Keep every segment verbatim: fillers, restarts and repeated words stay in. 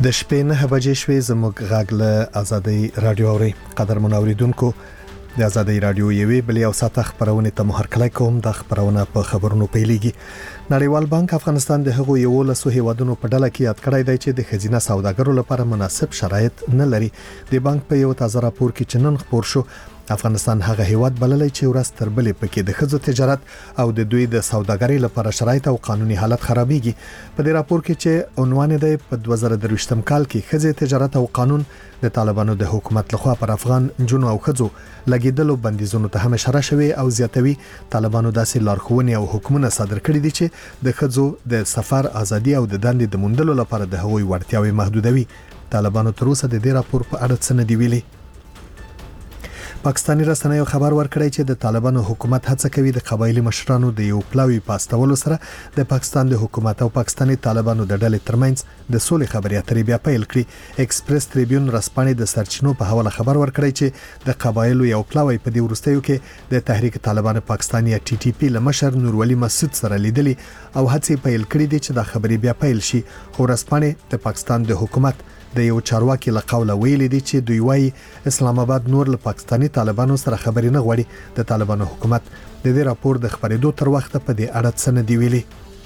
د شپې نه بجې شوې زموږ غږ له آزادۍ رادیو اوري. قدرمن اوریدونکو، د آزادۍ رادیو یوې بلې او ساته خبرونه ته مو هرکلی کوم. د خبرونه په خبرونو پیلېږي. نړیوال بانک افغانستان د هغو یو لسو هیوادونو په ډله کې یاد کړی دی چې د خزینه سوداګرو لپاره مناسب شرایط نه لري. د بانک په یو تازه راپور کې چې نن خپور شو، افغانستان هغه هیواد بللی چې ورځ تر بلې پکې د ښځو تجارت او د دوی د سوداګرۍ لپاره شرایط او قانوني حالت خرابېږي. په دې راپور کې چې عنوان دی په دوه زره درویشتم کال کې ښځې تجارت او قانون د طالبانو د حکومت لخوا پر افغان جنو او ښځو لګیدلو بندیزونو ته هم اشاره شوې او زیاتوي. طالبانو داسې لارښوونې او حکمونه صادر کړي دي چې د ښځو د سفر ازادي او د دندې د موندلو لپاره د هغوی وړتیاوې محدودوي. طالبانو تر اوسه د دې راپور په اړه څه نه دی ویلي. پاکستاني رسنیو خبر ورکړی چې د طالبانو حکومت هڅه کوي د قبایلی مشرانو د یو پلاوی پاستولو سره د پاکستان د حکومت او پاکستاني طالبانو د ډلې ترمنځ د سولې خبرې اترې بیا پیل کړي. ایکسپریس ټریبیون رسپانې د سرچینو په حواله خبر ورکړی چې د قبایلو یو پلاوی په دې وروستیو کې د تحریک طالبان پاکستان یا ټي ټي پی لمشر نورولي مسعود سره لیدلي او هڅې پیل کړې دي چې د خبرې بیا پیل شي. خو رسپانې د پاکستان د حکومت د یو چارواکي له قوله ویلي دي چې دوی وايي اسلام آباد نور له پاکستاني طالبانو سره خبرې نه غواړي. د طالبانو حکومت د دې راپور د خبرېدو تر وخته په دې اړه څه نه دی ویلي.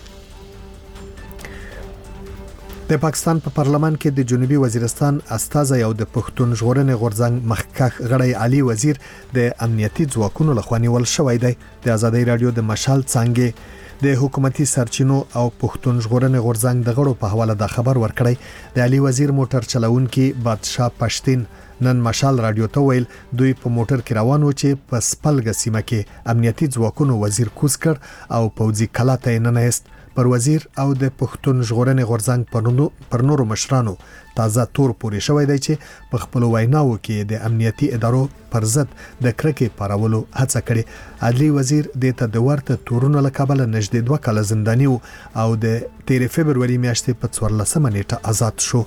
د پاکستان په پا پارلمان کې د جنوبي وزیرستان استازی او د پښتون ژغورنې غورځنګ مخکښ غړی علي وزیر د امنیتي ځواکونو لخوا نیول شوی دی. د آزادۍ رادیو د مشال څانګې د حکومتي سرچینو او پښتون ژغورنې غورځنګ د غړو په حواله د خبر ورکړی. د علي وزیر موټر چلوونکي بادشاه پښتين نن مشال رادیو ته ویل دوی په موټر کې روان و چې په سپلګ سیمه کې امنیتي ځواکونو وزیر کوز کړ او پوځي کلا ته نه نهست. پر وزیر او د پښتون ژغورنې غورځنګ پر نورو مشرانو تازه تور پورې شوی دی چې په خپل ویناو کې د امنیتي ادارو پر ضد د کرکې پارولو هڅه کړې. عدلي وزیر د ته د ورته تورونو له کبله نږدې دوه کاله زنداني او د تیر فبرवरी میاشتې په څوارلسمه نیټه آزاد شو.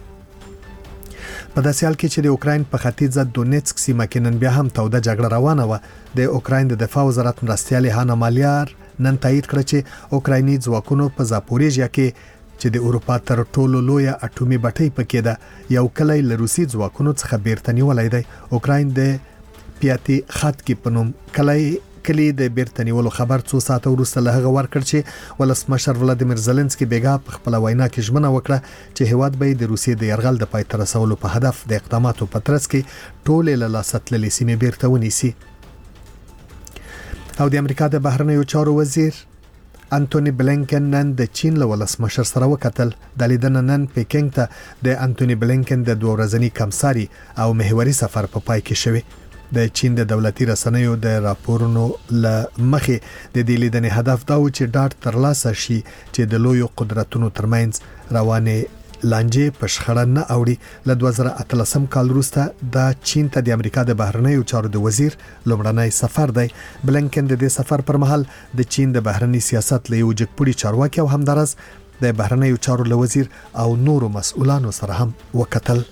په داسې حال کې چې د اوکراین په ختیځ دونیتسک سیمه کې نن بیا هم توده جګړه روانه و. د اوکراین د دفاع وزارت مرستیال هانا مالیار نن تایید کړ چې اوکرایني ځواکونو په زاپوریژیا کې چې د اروپا تر ټولو لوی اټومي بټۍ پکې ده یو کلی له روسي ځواکونو څخه بیرته نیولای دی. اوکراین د پیاتي خط کې پنوم کلی کلی د بیرته نیولو خبر څو ساعت وروسته له هغه ورکړ چې ولسمشر ولادیمیر زيلنسکي بیګا په خپل وینا کې ژمنه وکړه چې هیواد به د روسیې د یرغل د پای ته رسولو په هدف د اقداماتو په ترڅ کې ټول له لاسته سیمې بیرته ونیسي. او د امریکا د بهرنیو چارو وزیر انټونی بلینکن نن د چین له ولسمشر سره وکتل. د لیدنه نن پیکینګ ته د انټونی بلینکن د دوه ورځني کمساري او محوري سفر په پای کې شوی. د چین د دولتي رسنیو د راپورونو ل مخې د دې لیدنې هدف دا و چې ډاټ ترلاسه شي چې د لویو قدرتونو ترمنځ روانه لانجې په شخړه نه اوړي. له دوه زره اتلسم کال وروسته د چین ته د امریکا د بهرنیو چارو د وزیر لومړنی سفر دی. بلینکن د دې سفر پر مهال د چین د بهرنی سیاست له یو جګپوړي چارواکي او همدارس د بهرنیو چارو له وزیر او نورو مسؤلانو سره هم وکتل.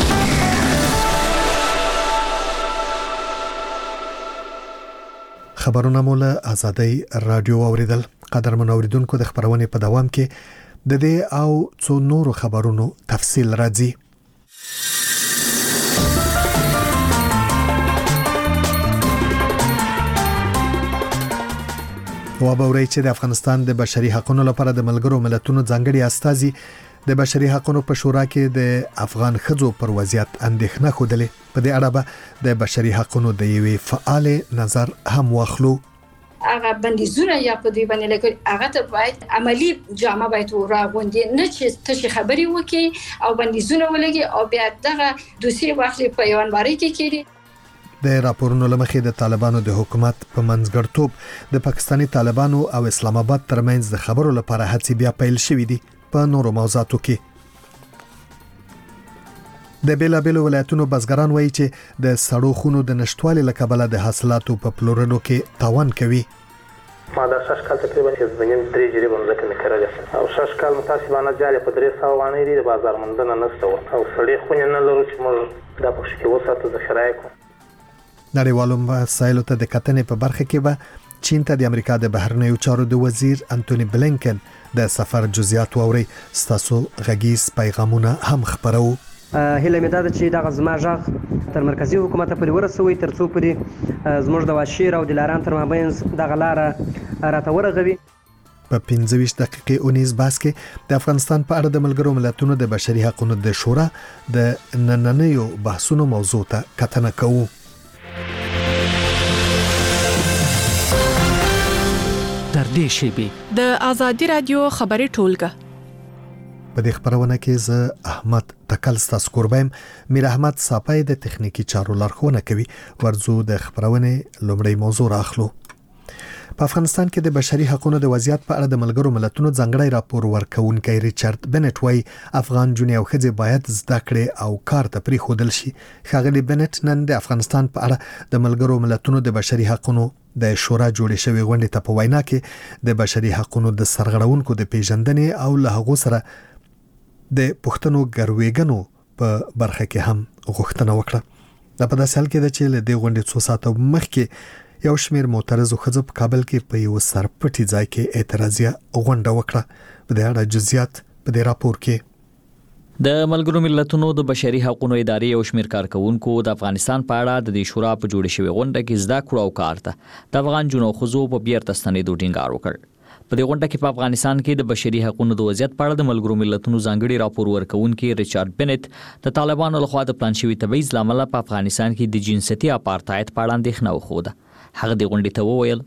خبرونه مو له آزادۍ رادیو اوریدل. قدرمن اوریدونکو، د خبرونه په دوام کې د دې او څو نورو خبرونو تفصیل راځي. وابوري چې د افغانستان د بشري حقوقو لپاره د ملګرو ملتونو ځانګړي استازي د بشري حقوقو په شورا کې د افغان ښځو پر وضعیت اندېښنه خوده. په دې اړه به د بشري حقوقو د یوې فعال نظر هم واخلو. هغه بندیزونه یا په دې باندې لکه هغه ته باید عملی جامه باید راغونډي، نه چې تاسو خبري وکي او بندیزونه ولګي او بیا دغه دوسیه واخلي په یوانباري کې کړي. د راپورونو لمخې د طالبانو د حکومت په منځګړتوب د پاکستاني طالبانو او اسلام آباد ترمنځ د خبرو لپاره هڅې بیا پیل شوې دي. په نورو موضوعاتو کې د بیلابیلو ولایتونو بزګران وایي چې د سړو خونو د نشټوالي له کبله د حاصلاتو په پلورلو کې تاوان کوي. ما دا شش کال تقریبا چې زمين درې جری باندې کې کړل او شش کال متاسبانه جاري په درې سو وانه لري د بازار مندنه نشته او سړی خو نه لرو چې موږ دا په شکل وساتو د شرایکو. نړیوالو مسایلو ته د کتنې په برخه کې به چین ته د امریکا د بهرنیو چارو د وزیر انټونی بلینکن د سفر جزئیات ووري ستاسو غږیز پیغامونه هم خبرو. هله مې دا چې دغه زما ژغ تر مرکزی حکومت پورې ورسوي تر څو پورې زموږ د واشیر او د لاران تر مابین دغه لاره راته ورغوي. په پنځه ویشت دقیقې اونیز باس کې د افغانستان په اړه د ملګرو ملتونو د بشري حقوقو د شورا د نننیو بحثونو موضوع ته کتنه کوو. در دې شیبې د آزادي رادیو خبري ټولګه په دې خبرونه کې زه احمد تکل ستاسو قربایم. میر احمد صاپای د تخنیکی چارو لارښوونه کوي. ورزو د خبرونه لومړی موضوع راخلو. په افغانستان کې د بشري حقوقو د وضعیت په اړه د ملګرو ملتونو ځانګړی راپور ورکونکي ریچارډ بنټ وايي افغان جونې او ښځې باید زده کړې او کار ته پریښودل شي. ښاغلي بنټ نن د افغانستان په اړه د ملګرو ملتونو د بشري حقوقو د شورا جوړې شوی غونډې ته په وینا کې د بشري حقوقو د سرغړونکو د پیژندنې او له هغو سره د پښتنو ګروېګنو په برخه کې هم غوښتنه وکړه. دا په داسې حال کې ده چې له دې غونډې څو ساعته مخکې یو شمیر معترضو ښځو په کابل کې په یو سرپټي ځای کې اعتراضیه غونډه وکړه. په دې اړه جزئیات په دې راپور کې د ملګرو ملتونو د بشري حقوقو ادارې او شمیر کارکونکو د افغانستان په اړه د دې شورا په جوړې شوی غونډه کې زده کړو او کار ته د افغان جنو خزو په بیرته ستنېدو ټینګار وکړ. په دې غونډه کې په افغانستان کې د بشري حقوقو د وضعیت په اړه د ملګرو ملتونو ځانګړي راپور ورکونکي ریچارډ بنټ د طالبانو لخوا د پلان شوی تبعیض لامل په افغانستان کې د جنسيتي اپارټایډ په اړه اندېښنه وښوده. هغه د غونډې ته وویل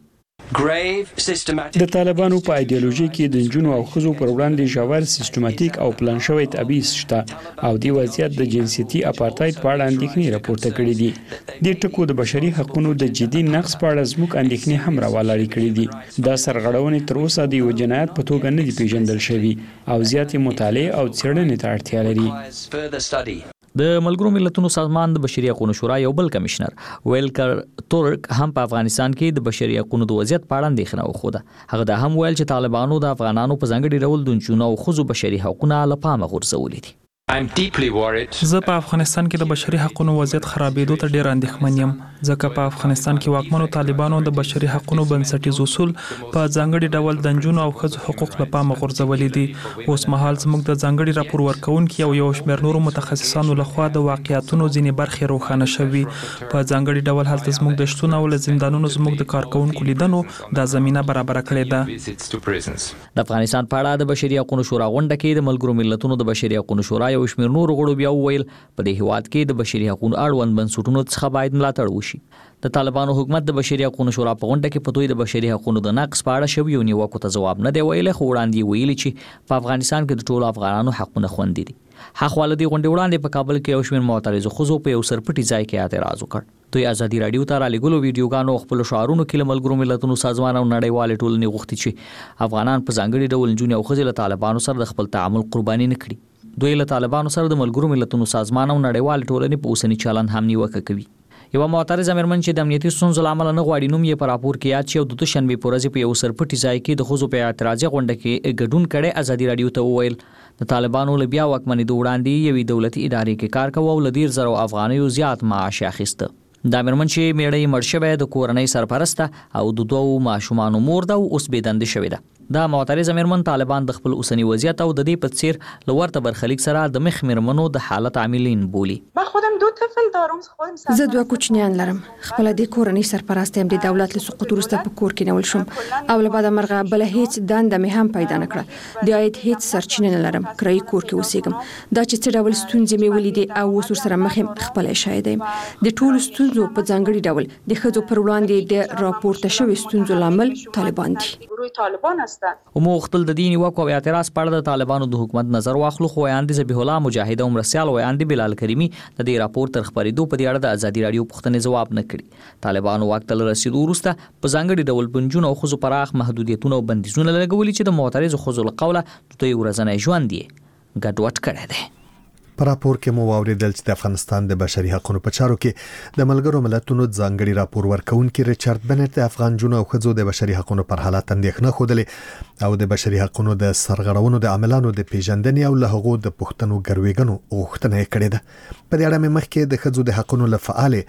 د طالبانو په ایدئولوژي کې د جنونو او خزو پر وړاندې ژور سیستماتیک او پلان شوی تبعیض شته او د وضعیت د جنسيتي اپارټایډ په اړه اندېښنې راپورته کړې دي. د ټکو د بشري حقوقو د جدي نقض په اړه زموږ اندېښنې هم راولاړې کړې دي. دا سرغړونې تر اوسه د یو جنایت په توګه نه دي پیژندل شوي او زیاتې مطالعه او څېړنې ته اړتیا لري. د ملګرو ملتونو سازمان د بشري حقوقو شورا یو بل کمشنر ویلکر تورک هم په افغانستان کې د بشري حقوقو د وضعیت په اړه اندېښنه وښوده. هغه دا هم ویل چې طالبانو د افغانانو په ځانګړي ډول د نجونو او ښځو بشري حقوقونه له پامه غورځولي دي. زه په افغانستان کې د بشري حقوقو وضعیت خرابېدو ته ډېر اندېښمن یم ځکه په افغانستان کې واکمنو طالبانو د بشري حقوقو بنسټیز اصول په ځانګړي ډول د نجونو او ښځو حقوق له پامه غورځولي دي. اوس مهال زموږ د ځانګړي راپور ورکونکي او یو شمېر نورو متخصصانو لخوا د واقعیتونو ځینې برخې روښانه شوي. په ځانګړي ډول هلته زموږ د شتون او له زندانونو زموږ د کارکونکو لیدنو دا زمينه برابر کړې ده. د افغانستان په اړه د بشري حقوقو شورا غونډه کې د ملګرو ملتونو د بشري حقوقو شورا یو شمېر نور غړو بیا وویل په دې هیواد کې د بشري حقوقو اړوند بنسټونو څخه باید ملاتړ وشي. د طالبانو حکومت د بشري حقوقو شورا په غونډه کې په دوی د بشري حقوقو د نقض په اړه شوی نیوکو ته ځواب نه دی ویلي، خو وړاندې ویلي چې په افغانستان کې د ټولو افغانانو حقونه خوندي دي. حقواله دی غونډې وړاندې په کابل کې یو شمېر معترضو ښځو په یو سرپټي ځای کې اعتراض وکړ. دوی ازادي رادیو ته رالیږلو ویډیوګانو خپل شعارونو کې له ملګرو ملتونو سازمان او نړیوالې ټولنې غوښتي چې افغانان په ځانګړي ډول نجونې او ښځې له طالبانو سره د خپل تعامل قرباني نه کړي. دوی له طالبانو سره د ملګرو ملتونو سازمان او نړیوال ټولنې په اوسنی چلن هم نیوکه کوي. یو معترضه مېرمن چې د امنیتي ستونزو له امله نه غواړي نوم یې په راپور کې یاد شي او د دوشنبې په ورځ په یو سرپټي ځای کې د ښځو په اعتراضي غونډه کې ګډون کړی ازادي رادیو ته وویل د طالبانو له بیا واکمنېدو وړاندې یوې دولتي ادارې کې کار کوه او له ډېر زرو افغانیو زیات معاش اخیسته. دا مېرمن چې میړه یې مړ شوی د کورنۍ سرپرسته او د دوو ماشومانو مور ده او اوس بېدندې شوې ده. دا معترضه مېرمن طالبان د خپل اوسنی وضعیت او د دې په څیر له ورته برخلیک سره د مخ مېرمنو د حالت عاملین بولي. زه دوه کوچنیان لرم. خپل د کورنۍ سرپرست یم. د دولت له سقوط وروسته په کور کې نیول شوم او له بعد مرغه بل هیڅ دنده مې هم پیدا نه کړه. د عاید هیڅ سرچینه نه لرم. کرایي کور کې اوسېږم. دا چې څه ډول ستونزې مې ولیدې او اوس ورسره مخ یم خپله شاهد یم. د ټولو ستونزو په ځانګړي ډول د ښځو پر وړاندې د راپورته شوي ستونزو لامل طالبان دي. مو خپل د دین نیوکو او اعتراض په اړه د طالبانو د حکومت نظر واخلو، خو ویاند ذبیح الله مجاهد او مرسیال ویاند بلال کریمی د دې راپور تر خبرېدو په دې اړه د ازادي رادیو پوښتنې ځواب نه کړي. طالبانو واک ته رسیدو وروسته په ځانګړي ډول بنجون او ښځو پراخ محدودیتونه او بندیزونه لګولي چې د معترضو ښځو له قوله د دوی ورځنی ژوند یې ګډوډ کړی دی. په راپور کې مو واوریدل چې د افغانستان د بشري حقوقو په چارو کې د ملګرو ملتونو ځانګړي راپور ورکونکي ریچارډ بنټ د افغان جنونو او ښځو د بشري حقوقو پر حالت اندېښنه ښودلې او د بشري حقوقو د سرغړونو د عملانو د پیژندنې او له هغو د پښتنو ګروېګنو غوښتنه یې کړې ده. په دې اړه مې مخکې د ښځو د حقوقو له فعال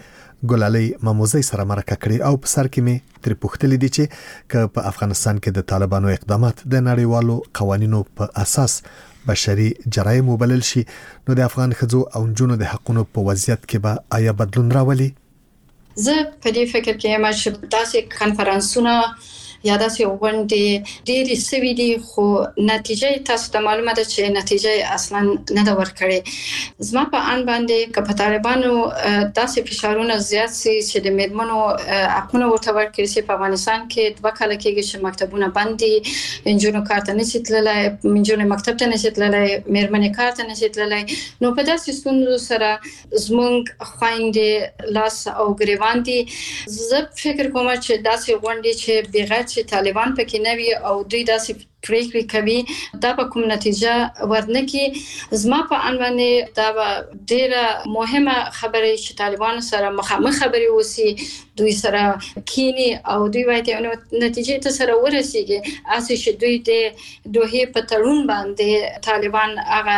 ګلالۍ ماموزي سره مرکه کړې او په سر کې مې تر پوښتلې دي چې ک په افغانستان کې د طالبانو اقدامات د نړیوالو قوانینو په اساس بشري جرایم وبلل شي نو د افغان ښځو او نجونو د حقوقو په وضعیت کې به آیا بدلون راولي؟ زه په دې فکر کې یم چې داسې کنفرانسونه یا داسې غونډې ډېرې سوي دي خو نتیجه تاسو ته معلومه ده چې نتیجه اصلا نه دا ورکړي. زما په ان باندې که په طالبانو داسې فشارونه زیات سي چې د میرمنو حقونه ورته ورکړي سي په افغانستان کې دوه کال کېږي چې مکتبونه بند دي، انجونو کار ته نشي تللی، انجونو مکتب ته نشي تللی، میرمنې کار ته نشي تللی، نو په داسې ستونزو سره زمونږ خويندې لاس او ګریوان دي. زه فکر کوم چې داسې غونډې چې بغیر چې طالبان پکې نه وي او دوی داسې پریکړې کوي دا به کوم نتیجه ورنکي. زما په ان باندې دا به ډیره مهمه خبره چې طالبان سره مخامخ خبرې وسی، دوی سره کینی او دوی وایي نو نتیجه ته سره ورسیږي اسې چې دوی د دوه په تړون باندې طالبان هغه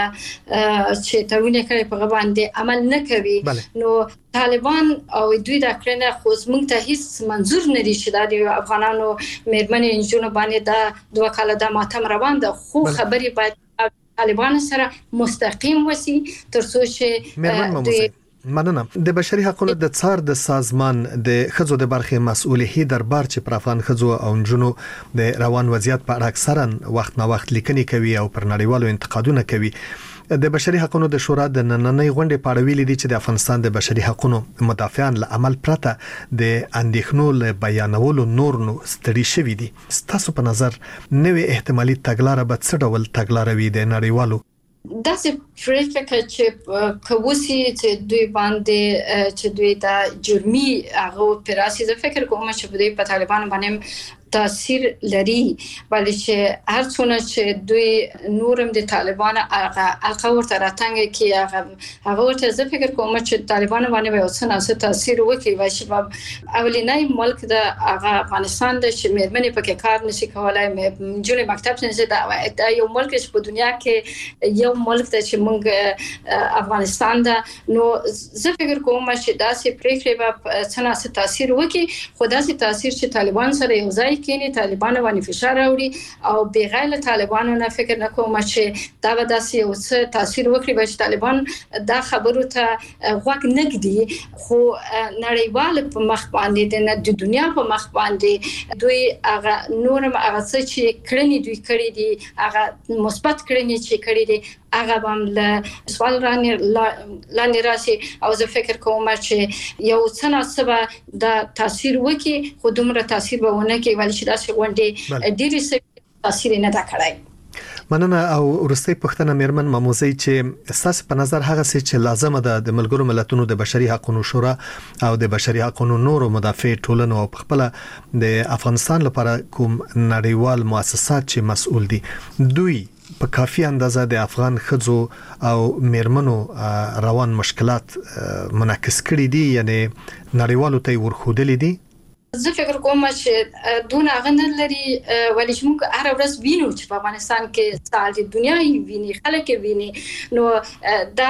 چې تړون کوي په باندې عمل نه کوي نو طالبان او دوی دا کړنه خو زموږ ته هیڅ منظور نه دي چې د افغانانو میرمنې انجونو باندې دا دوه کال د ماتم روان ده، خو خبري باید طالبان سره مستقیم وسی ترڅو چې دوی مننه. د بشري حقوقو د څار د سازمان د خځو د برخې مسؤل هي دربار چې پر افغان خځو او نجونو د روان وضعیت په اړه اکثرا وخت نه وخت لیکنې کوي او پر نړیوالو انتقادونه کوي. د بشري حقوقو د شورا د نننۍ غونډې په اړه ویلي دي چې د افغانستان د بشري حقوقو مدافعان له عمل پرته د اندېښنو له بیانولو نور نو ستړي شوي دي. ستاسو په نظر نوې احتمالي تګلاره به څه ډول تګلاره وي د نړیوالو؟ داسې پریکړه چې کووسی چې دوی باندې چې دوی دا جرمي هغه پراسي زه فکر کوم چې دوی په طالبان باندې تاثیر لري، بلکې چې هر څونه چې دوی نورم د طالبان هغه هغه ورته راتنګ کی هغه هغه ورته زه فکر کوم چې طالبان باندې به اوسنه څه تاثیر وکړي وای چې اولینای ملک د هغه افغانستان د چې مېرمنې پکې کار نشي کولای، جوړې مکتب نشي دا یو ملک چې په دنیا کې یو ملک ته چې موږ افغانستان دا نو زه فکر کوم چې داسې پریکړې به څنګه څه تاثیر وکړي، خو داسې تاثیر چې طالبان سره یو ځای کینی طالبان باندې فشار راوړي او بغیر له طالبانو نه فکر نکوم چې دا به داسې یو څه تاثیر وکړي چې طالبان دا خبرو ته غوږ نږدي، خو نړیوال په مخ باندې د دنیا په مخ باندې دوی هغه نورم هغه څه چې کړنی دوی کړی دي هغه مثبت کړنی چې کړی دي هغه هم له سوال لاندې راشي او زه فکر کوم چې یو څه ناسبه دا تاثیر وکړي، خو دومره تاثیر به ونه کوي ولې چې داسې غونډې ډېرې څه تاثیر نه دا کړی. مننه. او ورستۍ پښتنه میرمن ماموزي چې اساس په نظر هغه څه چې لازم ده د ملګرو ملتونو د بشري حقوقو شورا او د بشري حقوقو نورو مدافع ټولنو او خپل د افغانستان لپاره کوم نړیوال مؤسسات چې مسؤل دي دوی په کافي اندازه د افغان خځو او میرمنو روان مشکلات منعکس کړي دي، یعنی نړیوالو ته ورخودلې دي؟ زه فکر کوم چې دون هغه نه لري ولې چې موږ هر ورځ وینو چې په افغانستان کې سال د دنیا ویني خلک ویني نو دا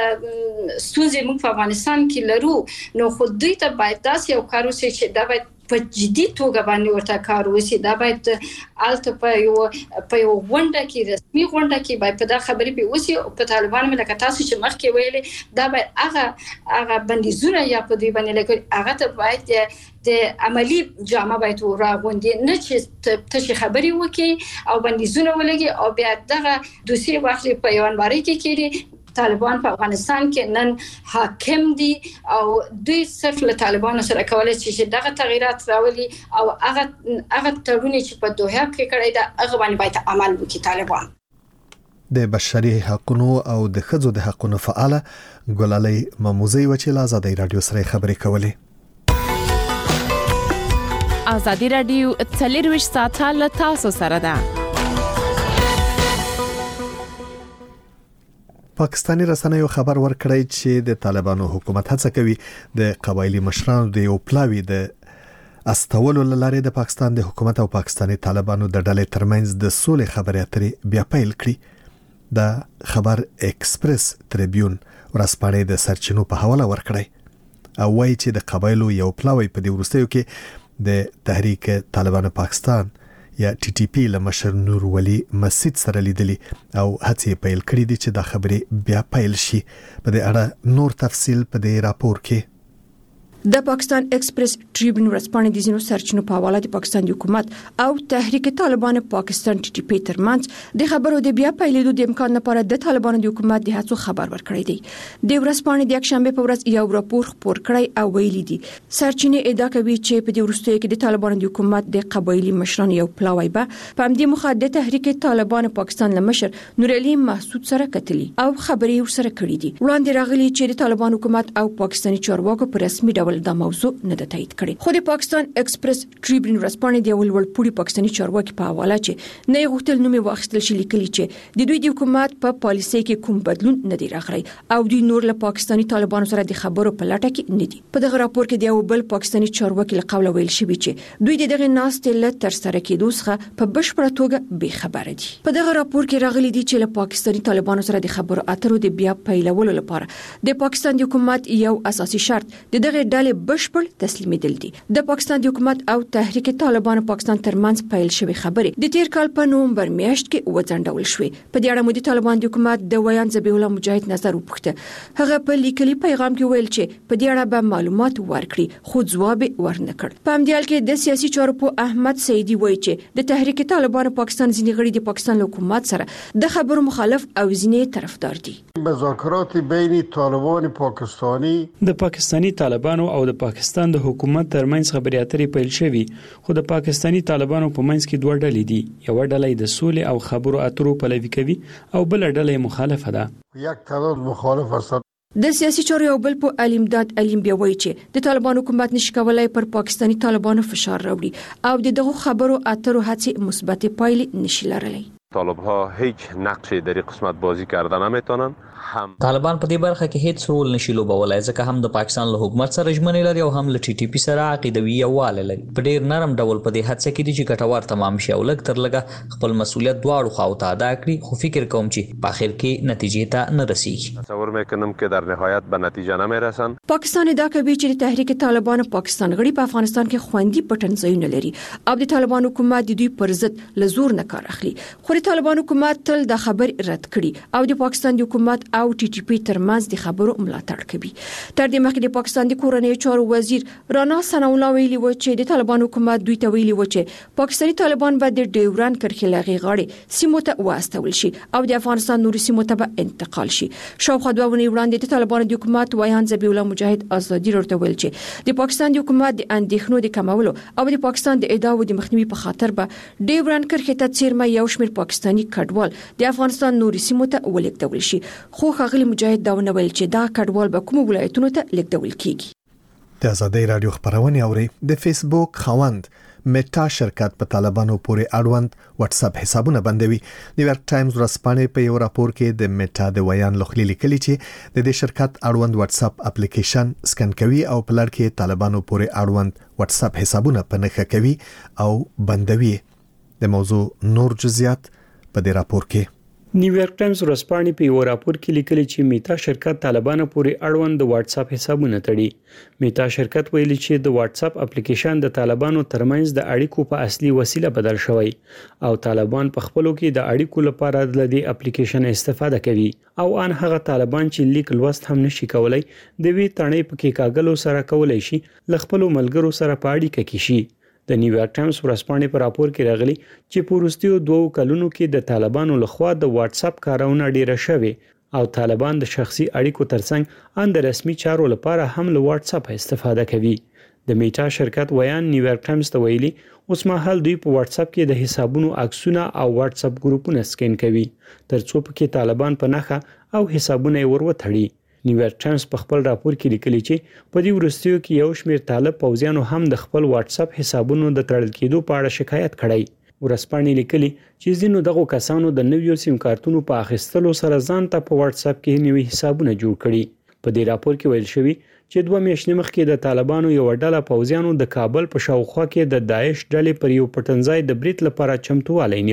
ستونزې موږ په افغانستان کې لرو، نو خو دوی ته باید تاسو یو کار وکړئ چې دا باید په جدي توګه باندې ورته کار وشي، دا باید الته په یو په یو غونډه کې رسمي غونډه کې باید په دا خبرې به وشي او په طالبان ملک تاسو چې مخکې ویلي دا باید هغه هغه بندیزونه یا په دوی باندې لګي هغه ته باید د عملی جامه باید راغونډي، نه چې تاسو خبرې وکي او بندیزونه ولګي او بیا دغه دوسیه واخلي په یوانواري کې کېږي. طالبان په افغانستان کې نن حاکم دي او دوی صرف له طالبانو سره کولای شي چې دغه تغیرات راولي او هغه هغه تړون چې په دوحه کې کړی دا هغه باندې باید عمل وکړي. طالبان د بشري حقوقو او د ښځو د حقوقو فعاله ګلالۍ ماموزي و چې له آزادۍ رادیو سره خبرې کولې. آزادۍ رادیو څلرویشت ساعته له تاسو سره ده. پاکستانی رسنیو خبر ورکړی چې د طالبانو حکومت هڅه کوي د قبایلی مشرانو د یو پلاوی د استولو لاره د پاکستان د حکومت او پاکستانی طالبانو د ډلې ترمنځ د سولې خبرې اترې بیا پیل کړي. د خبر ایکسپریس تریبیون ورځپاڼې د سرچینو په حواله ورکړی. او وایي چې د قبایلو یو پلاوی په دې وروستیو کې د تحریک طالبان پاکستان یا ټي ټي پی له مشر نور ولی مسجد سره لیدلی او هڅې پیل کړې دي چې دا خبرې بیا پیل شي. په دې اړه نور تفصیل په دې راپور کې. د پاکستان ایکسپریس ټریبیون ورځپاڼې د ځینو سرچینو په حواله د پاکستان حکومت او تحریک طالبان پاکستان ټي ټي پی ترمنځ د خبرو د بیا پیلېدو د امکان لپاره د طالبانو د حکومت د هڅو خبر ورکړی دی. د ورځپاڼې د یکشنبه په ورځ یو راپور خپور کړی او ویلي دي سرچینې ادعا کوي چې په دې وروستیو کې د طالبانو د حکومت د قبایلی مشران یو پلاوی به په همدې مخه د تحریک طالبان پاکستان له مشر نور علي محسود سره کتلی او خبرې ورسره کړې دي. وړاندې راغلي چې د طالبان حکومت او پاکستاني چارواکو په رسمي ډول دا موضوع نه ده تایید کړې. خو د پاکستان ایکسپریس ټریبیون ورځپاڼې د ولول پوری پاکستاني چارواکي په حواله چې نه غوښتل نومي واخیستل شي لیکلي چې د دوی د حکومت په پالیسۍ کې کوم بدلون نه دی راغلی او دوی نور له پاکستاني طالبانو سره د خبرو په لټه کې نه دي. په دغه راپور کې د یو بل پاکستاني چارواکي له قوله ویل شوی چې دوی دغه ناستې له تر سره کېدو څخه په بشپړه توګه بې خبره دي. په دغه راپور کې راغلي دي چې له پاکستاني طالبانو سره د خبرو اترو د بیا پیلولو لپاره د پاکستان د حکومت یو اساسي شرط د دغه ډلې بشپړ تسلیمیدل دي. د پاکستان د حکومت او تحریک طالبان پاکستان ترمنځ پیل شوی خبرې د تیر کال په نومبر میاشت کې وځنډول شوې. په دې اړه مو د طالبان د حکومت د ویان ذبیح الله مجاهد نظر وپوښته. هغه په لیکلي پیغام کې ویل چې په دې اړه به معلومات ورکړي خو ځواب ورنکړ. په همدې حال کې د سیاسي چارو په احمد سعیدي وایي چې د تحریک طالبان پاکستان ځینې غړي د پاکستان حکومت سره د خبرو مخالف او ځینې طرفدار دي. مذاکرات بین طالبان پاکستانی د پاکستانی طالبانو او د پاکستان د حکومت ترمنځ خبرې اترې پیل شوې خو د پاکستانی طالبانو په منځ کې دوه ډلې دي. یو ډله د سولې او خبرو اترو پلوي کوي او بل ډله مخالفه ده. یک تعداد مخالف هستند. د سیاسي چارو یو بل په علمداد علیم بیا وایي چې د طالبان حکومت نشي کولای پر پاکستانی طالبانو فشار راوړي او د دغه خبرو اترو هڅې مثبت پایلې نشي لرلی. طالب‌ها هیچ نقشی در این قسمت بازی کرده نمیتونن. طالبان په دې برخه کې هیڅ رول نشي لوبولای ځکه هم د پاکستان له حکومت سره ژمنې لري او هم له ټي ټي پی سره عقیدوي یووالی لري. په ډیر نرم ډول په دې هڅه کې دي چې ګټور تمام شي او لږ تر لږه خپل مسؤلیت دواړو خواو ته ادا کړي خو فکر کوم چې په اخر کې نتیجې ته نه رسیږي. تصور میکنم که در نهایت به نتیجه نمیرسن. پاکستان دا کوي چې د تحریک طالبان پاکستان غړي په افغانستان کې خوندي پټنځایونه لري او د طالبان حکومت د دوی پر ضد له زور نه کار اخلي. خو د طالبان حکومت تل د خبر رد کړي او د پاکستان د حکومت او ټي ټي پی ترمنځ د خبرو ملاتړ کوي. تر دې مخکې د پاکستان د کورنۍ چارو وزیر رانا ثناء الله ویلي و چې د طالبان حکومت دوی ته ویلي و چې پاکستاني طالبان به د ډیوران کرښې لغې غاړې سیمو ته واستول شي او د افغانستان نورو سیمو ته به انتقال شي. شاوخوا دوه ونې وړاندې د طالبان د حکومت ویان ذبیح الله مجاهد ازادي ورته ویل چې د پاکستان د حکومت د اندېښنو د کمولو او د پاکستان د ادعاو د مخنیوي په خاطر به ډیوران کرښې ته څیرمه یو شمېر پاکستاني کډوال د افغانستان نورو سیمو ته ولېږدول شي. خو ښاغلي مجاهد دا ونه ویل چې دا کډوال به کوم ولایتونو ته لیږدول کیږي. د آزادۍ رادیو خبرونه اوري. د فیسبوک خوند میټا شرکت په طالبانو پورې اړوند واتس اپ حسابونه بندوي. نیویارک ټایمز ورځپاڼې په یو راپور کې د میټا د ویان لخوا لیکلي چې د دې شرکت اړوند واتس اپ اپلیکیشن سکن کوي او په لړ کې طالبانو پورې اړوند واتس اپ حسابونه په نښه کوي او بندوي. د موضوع نور جزئیات په دې راپور کې. نیویارک ټایمز ورځپاڼې په یو راپور کې لیکلي چې میټا شرکت طالبانو پورې اړوند د واتس اپ حسابونه تړي. میټا شرکت ویلي چې د واتس اپ اپلیکیشن د طالبانو ترمنځ د اړیکو په اصلي وسیله بدل شوی او طالبان په خپلو کې د اړیکو لپاره د دې اپلیکیشن استفاده کوي او ان هغه طالبان چې لیک لوست هم نشي کولای د وی تڼۍ په کې کاغلو سره کولای شي ل خپل ملګرو سره په اړیکه کې شي. د نیویارک ټایمز ورځپاڼې په راپور کې راغلي چې په وروستیو دوو کلونو کې د طالبانو لخوا د واتس اپ کارونه ډیره شوې او طالبان د شخصي اړیکو ترڅنګ ان د رسمي چارو لپاره هم له واتس اپ استفاده کوي. د میټا شرکت ویان نیویارک ټایمز ته ویلي اوس مهال دوی په واتس اپ کې د حسابونو عکسونه او واتس اپ ګروپونه سکین کوي ترڅو پکې طالبان په نښه او حسابونه ورو-تړي. نیویارک ټایمز په خپل راپور کې لیکلي چې په دې وروستیو کې یو شمېر طالب پوځیانو هم د خپل واتس اپ حسابونو د تړل کېدو په اړه شکایت کړی. ورځپاڼې لیکلي چې ځینو دغه کسانو د نویو سیم کارتونو په اخیستلو سره ځان ته په واتس اپ کې نوي حسابونه جوړ کړي. په دې راپور کې ویل شوی چې دوه میاشتې مخکې د طالبانو یو ډله پوځیانو د کابل په شاوخوا کې د داعش ډلې پر یو پټنځای د بریټ لپاره چمتووالی نیوه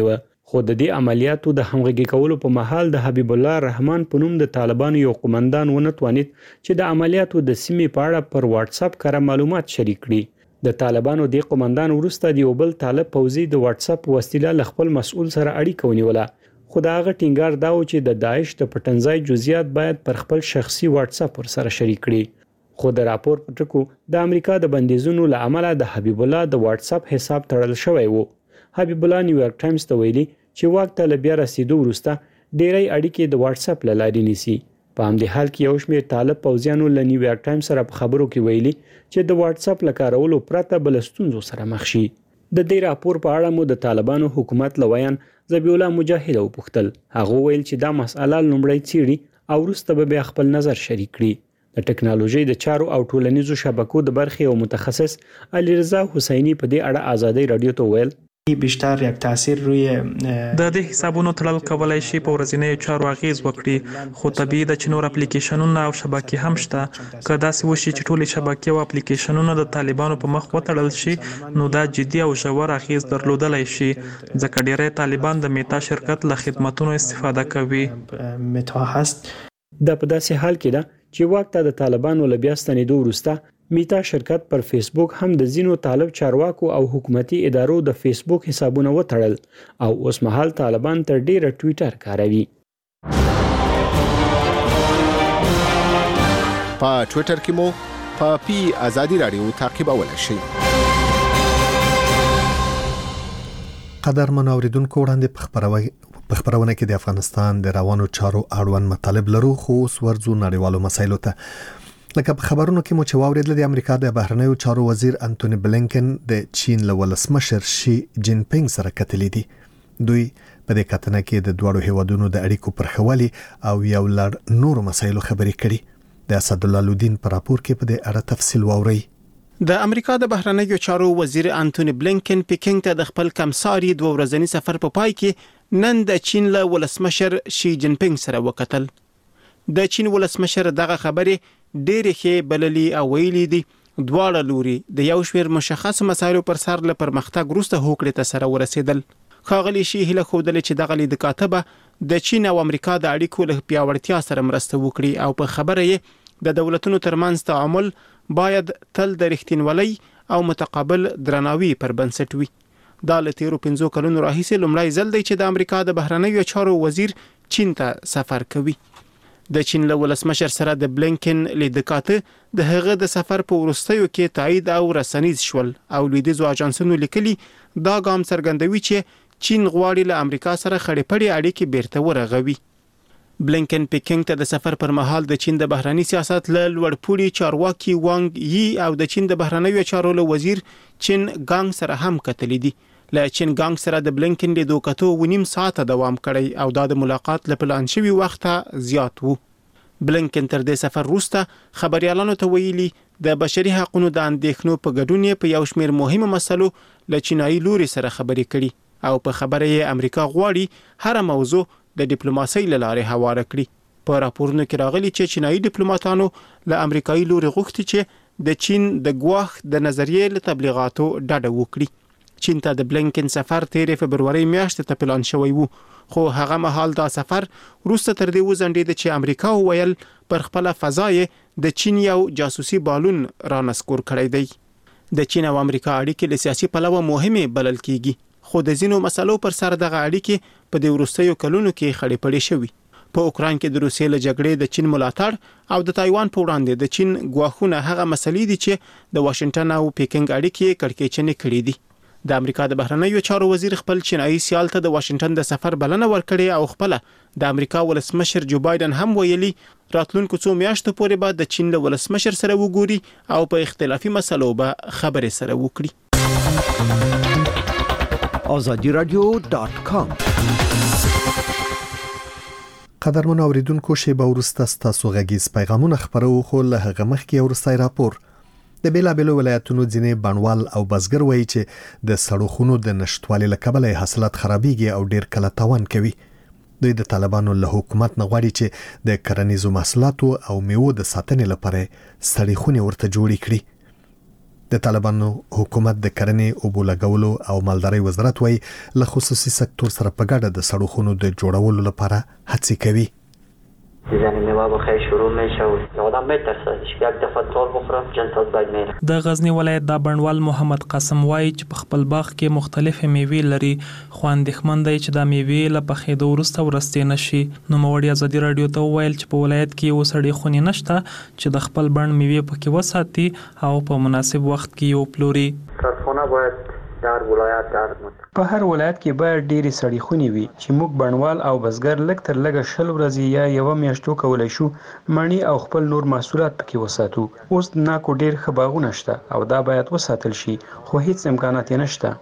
خو د دې عملیاتو د همغږي کولو په محل د حبیب الله رحمان په نوم د طالبانو یو قومندان ونه توانید چې د عملیاتو د سیمې په اړه پر واتس اپ کار معلومات شریک کړي د طالبانو د قومندان ورسته د یو بل طالب پوزي د واتس اپ وسیله ل خپل مسؤل سره اړیکه ونیوله خو دا غ ټینګار دا و چې د داعش د پټنځای جزئیات باید پر خپل شخصي واتس اپ سره شریک کړي خو د راپور په ټکو د امریکا د بندیزونو له امله د حبیب الله د واتس اپ حساب تړل شوی وو حبیب الله نیویارک ټایمز ته ویلي چې وخت له بیا رسیدو وروسته ډېری اړیکې د واتس اپ له لارې نیسي په همدې حال کې یو شمېر طالب پوځیانو له نیویارک ټایمز سره په خبرو کې ویلي چې د واتس اپ له کارولو پرته بل ستونزو سره مخ شي د دې راپور په اړه مو د طالبانو حکومت لویان ذبیح الله مجاهد او پختل هغه ویل چې دا مسأله لومړی چیرې او وروسته به خپل نظر شریک کړي د ټکنالوژي د چارو او ټولنیزو شبکو د برخې او متخصص علی رضا حسینی په دې اړه آزادۍ رادیو ته ویل بیشتر یک تاثیر روی د دې حسابونو تړل کولای شي په ورځنیو چارو اغیز وکړي خو طبیعي د چنور اپلیکیشنونو او شبکې هم شته که داسې وشي چې ټولې شبکې او اپلیکیشنونو د طالبانو په مخ وتړل شي نو دا جدي او ژور اغیز درلودلای شي ځکه ډیری طالبان د میتا شرکت له خدماتونو استفاده کوي میتا هست د په داسې حال کې ده چې وخت د طالبانو له بیا ستنېدو وروسته میتا شرکت پر فیسبوک هم د زینو طالب چارواکو او حکومتي ادارو د فیسبوک حسابونه وتړل او اوس مهال طالبان تر ډیره ټویټر کاروي په ټویټر کې مو په پی آزادی رادیو تعقیبولای شئ قدر منوریدونکو وړاندې په خبرونه په خبرونه کې د افغانستان د روانو چارو اړوند مطالب لرو خو اوس ورځو نړیوالو مسایلو ته لکه په خبرونو کې مو چې واوریدل د امریکا د بهرنیو چارو وزیر انټونی بلینکن د چین له ولسمشر شي جین پینګ سره کتلې دي دوی په دې کتنه کې د دوړو هیوادونو د اړیکو پرخوالي او یو لړ نور مسایلو خبرې کړي د اسد الله لودین پر راپور کې په دې اړه تفصیل واوري د امریکا د بهرنیو چارو وزیر انټونی بلینکن پیکینګ ته د خپل کمساري دوه ورځنی سفر په پای کې نن د چین له ولسمشر شي جین پینګ سره وکتل د چین ولسمشر دغه خبرې ډېرې ښې بللي او ویلي دي دواړه لوري د یو شمېر مشخص مسایلو پر سر له پرمختګ وروسته هوکړې ته سره ورسېدل ښاغلي شي هیله ښودلې چې دغه لید کاتبه د چین او امریکا د اړیکو له پیاوړتیا سره مرسته وکړي او په خبره یې د دولتونو ترمنځ تعامل باید تل د رښتینولۍ او متقابل درناوي پر بنسټ وي دا له تیرو پنځو کلونو راهیسې لومړی ځل دی چې د امریکا د بهرنیو چارو وزیر چین ته سفر کوي د چین له ولسمشر سره د بلینکن لیدکاته د هغه د سفر په وروستیو کې تایید او رسنیز شول او لیدیزو اژانسونو لیکلي دا ګام څرګندوي چې چین غواړي له امریکا سره خړې پړې اړیکې بیرته ورغوي بلینکن پیکینګ ته د سفر پر مهال د چین د بهرنی سیاست له لوړپوړي چارواکي وانګ یي او د چین د بهرنیو چارو له وزیر چین ګانګ سره هم کتلې دي له چین ګانګ سره د بلینکن لیدو کتو ونیم ساعت دوام کړی او دا د ملاقات له پلان شوی وخت زیات وو بلینکن تر دې سفر وروسته خبريالانو ته ویلي د بشري حقوقو د اندېښنو په ګډون په یو شمېر مهمه مسلو له چینایي لوري سره خبرې کړي او په خبره یې امریکا غواړي هر موضوع د ډیپلوماسۍ له لارې هواره کړي په راپورونو کې راغلي چې چینایي ډیپلوماټانو له امریکایي لوري غوښتي چې د چین د ګواښ د نظریې له تبلیغاتو ډډه وکړي چین ته د بلینکن سفر تیر فبرवरी میاشتې ته پلان شوی وو خو هغه مهال دا سفر وروسته تر دې وزندید چې امریکا وویل پر خپل فضای د چین یو جاسوسي بالون را نسکور کړی دی د چین او امریکا اړیکې له سیاسي پلوه مهمه بلل کیږي خو د زینو مسلو پر سر دغه اړیکې په دې وروستیو کلونو کې خړې پړې شوي په اوکران کې د روسیې له جګړې د چین ملاتړ او د تایوان په وړاندې د چین ګواښونه هغه مسلې دي چې د واشنگټن او پیکینګ اړیکې کړکېچنې کړې دي د امریکا د بهرنیو چارو وزیر خپل چینایي سیال ته د واشنگټن د سفر بلنه ورکړې او خپل د امریکا ولسمشر جو بایدن هم ویلي راتلونکو څو میاشتو پورې به د چین له ولسمشر سره وګوري او په اختلافي مسلو به خبرې سره وکړي azadi radio dot com قدرمن اوریدونکو شی به ورسته تاسو غږیز پیغامونه خبرو خو له هغه مخکې ورستای راپور د بیلابیلو ولایتونو ځینې بڼوال او بزګر وایي چې د سړوخونو د نشټوالي له کبله حاصلات خرابېږي او ډیر کله تاوان کوي دوی د طالبانو له حکومت نه غواړي چې د کرنیزو محصولاتو او میوو د ساتنې لپاره سړې خونې ورته جوړې کړي د طالبانو حکومت د کرنې او بولګولو او مالدارۍ وزارت وایي له خصوصي سکتور سره په ګډه د سړکونو د جوړولو لپاره هڅې کوي. یعنی میوه بخیر شروع میشه و آدم میترسه یک دفعه تول بخوره جنتاز باید میره. د غزنی ولایت د بڼوال محمد قاسم وایي چې په خپل باغ کې مختلفې میوې لري خو اندېښمن دی چې دا میوې له پخېدو وروسته ورستې نشي. نوموړي ازادي راډیو ته وویل چې په ولایت کې یو سړی خونې نشته چې د خپل بڼ میوې پکې وساتي او په مناسب وخت کې یې وپلوري. کارخانه باید در ولایت در په هر ولایت کې باید ډېری سړې خونې وي چې موږ بڼوال او بزګر لږ تر لږه شل ورځې یا یوه میاشت وکولی شو مڼې او خپل نور محصولات پکې وساتو. اوس د ناکو ډېر ښه باغونه شته او دا باید وساتل شي خو هیڅ امکانات یې نشته.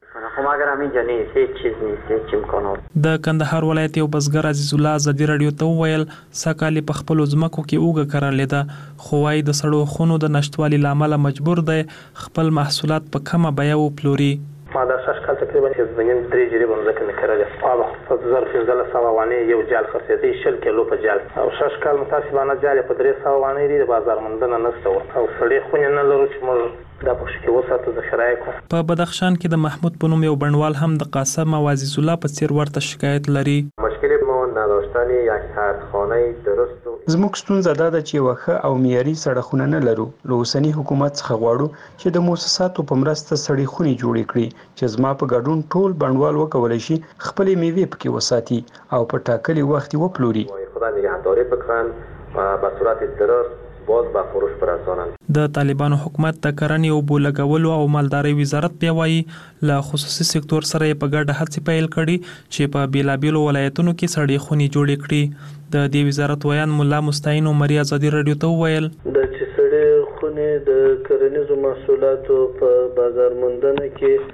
د کندهار ولایت یو بزګر عزیز الله ازادي راډیو ته وویل سږکال په خپلو ځمکو کې اوږه کرلې ده خو وایي د سړو خونو د نشتوالي له امله مجبور دی خپل محصولات په کمه بیه وپلوري. ما دا شش کال تقریبا چې زمین درې جریبه مځکه مې کرلې او په ظرف پنځلس سوه وانې یو جال خرڅېدی شل کیلو په جال او شش کال متاسفانه جال په درې سوه وانې دی د بازار موندنه نشته او سړې خونې نه لرو چې موږ دا په شکل وساتو ذخیره کړو. په بدخشان کې د محمود په نوم یو بڼوال هم د قاسم او عزیز الله په څیر ورته شکایت لري. مشکل ما نداشتن یک سردخانه درست زموږ ستونزه دا ده چې یوه ښه او معیاري سړکونه نه لرو. له اوسني حکومت څخه غواړو چې د موسساتو په مرسته سړې خونې جوړې کړي چې زما په ګډون ټول بڼوال وکولی شي خپلې میوې پکې وساتي او په ټاکلي وخت یې وپلوري. خدای نگهداری بکنن و به صورت درست باز به فروش برسانند. د طالبانو حکومت د کرنې او بولګولو او مالدارۍ وزارت بیا وایي له خصوصي سکتور سره یې په ګډه هڅې پیل کړي چې په بیلابیلو ولایتونو کې سړې خونې جوړې کړي. د دې وزارت ویان مولا مستعین عمري ازادي راډیو ته وویل د چې سړې خونې د کرنیزو محصولاتو په بازار موندنه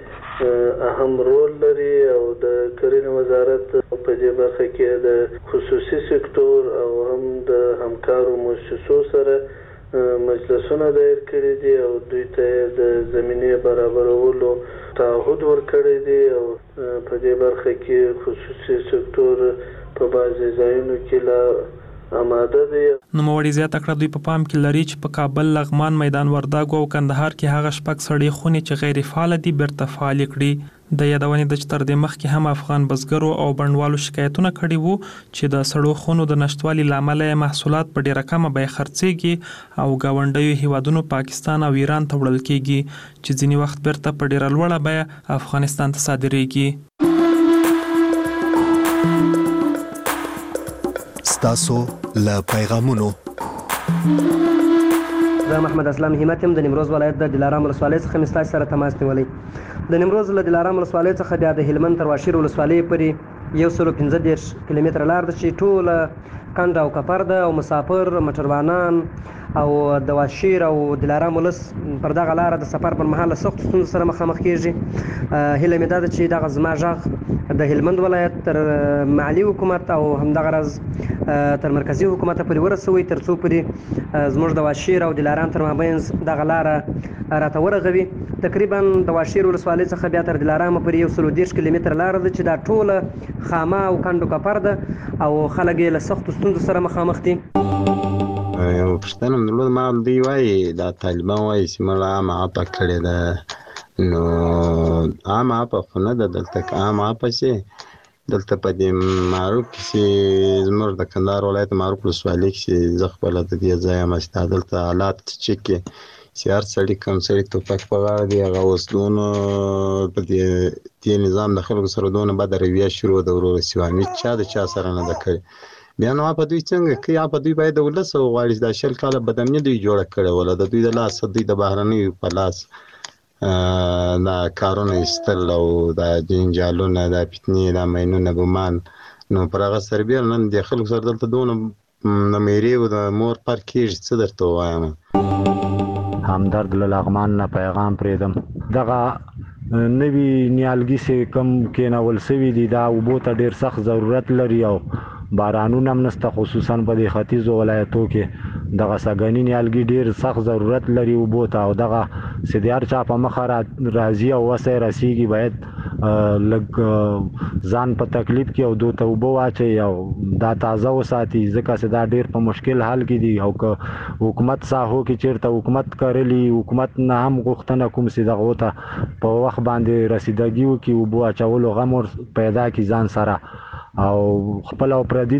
کې اهم رول لري او د کرنې وزارت په دې برخه کې د خصوصي سکتور او هم د همکارو مؤسسو سره مجلسونه دایر کړي دي او دوی ته د زمینې برابرولو تعهد ورکړی دی او په دې برخه کې خصوصي سکتور په بعضې ځایونو کې لا آماده دی. نوموړي زیاته کړه دوی په پام کې لري چې په کابل، لغمان، میدان وردګو او کندهار کې هغه شپږ سړې خونې چې غیر فعاله دي بیرته فعالې کړي. د یادونې ده چې تر دې مخکې هم افغان بزګرو او بڼوالو شکایتونه کړي وو چې د سړو خونو د نشتوالي له امله یې محصولات په ډېره کمه بیه خرڅېږي او ګاونډیو هیوادونو پاکستان او ایران ته وړل کېږي چې ځینې وخت بیرته په ډېره لوړه بیه افغانستان ته صادرېږي. ستاسو له پیغامونو زه محمد اسلام همت یم د نیمروز ولایت د دلارام ولسوالۍ څخه مې ستاسو سره تماس نیولی. د نیمروز له دلارام ولسوالۍ څخه بیا د هلمند تر واشیر ولسوالۍ پورې یو سلو پنځه دېرش کیلومتره لار ده چې ټوله کند او کپر ده او مسافر موټروانان او د واشیر او دلارام ولس پر دغه لاره د سفر پر مهال سختو ستونزو سره مخامخ کېږي. هیله مې دا ده چې دغه زما غږ د هلمند ولایت تر محلي حکومت او همدغه راز تر مرکزي حکومت پورې ورسوي تر څو پورې زموږ د واشیر او دلارام تر مابینځ دغه لاره راته ورغوي. تقریبا د واشیر ولسوالۍ څخه بیا تر دلارام پورې یو سلو دېرش کیلومتره لاره ده چې دا ټوله خامه او کندو کپر ده او خلک یې له سختو ستونزو سره مخامخ دي. یو پوښتنه مې درلوده، ما دوی وایي دا طالبان وایي چې موږ عامه عفه کړې ده، نو عامه عفه خو نه ده دلته، که عامه عفه شي دلته په دې معروف کې چې زموږ د کندهار ولایت معروف ولسوالۍ کې چې زه خپله د دې ځای یم چې دلته حالات چک کړي چې هر سړي کوم سړي توپک په غاړه دی، هغه اوس دونه په دې دې نظام د خلکو سره دونه بده رویه شروع ده وروره سواني چا د چا سره نه ده کړې. بیا نو په دوی څنګه کوي؟ په دوی باید د ولس وغواړي دا شل کاله بدامني دوی جوړه کړې وله د دوی د لاسه دوی د بهرنیو په لاس دا کارونه ایستل او دا جنجالونه دا فتنې دا مینونه ګمان نو پر هغه سربیره نن د خلکو سره دلته دونه د میرې او د مور پر کېږي څه درته ووایم. همدرد له لغمان نه پیغام پرېږدم. دغه نوي نیالګي چې کوم کېنول سوي دي دا اوبو ته ډېر سخت ضرورت لري او بارانونه هم نشته، خصوصا په دې ختیځو ولایتو کې دغه سږني نیالګي ډېر سخت ضرورت لري اوبو ته او دغه چې د هر چا په مخه راځي او وسه یې رسېږي باید لګ ځان په تکلیف کې او دوه توبه واچي او دا تازه وساتي ځکه چې دا ډیر په مشکل حال کې دي او که حکومت ساحو کې چیرته حکومت کړلی حکومت نه هم غوښتنه کوم چې دغه وته په وخت باندې رسیدګي وکړي او بو اچولو غم پیدا کی ځان سره او خپل او پردي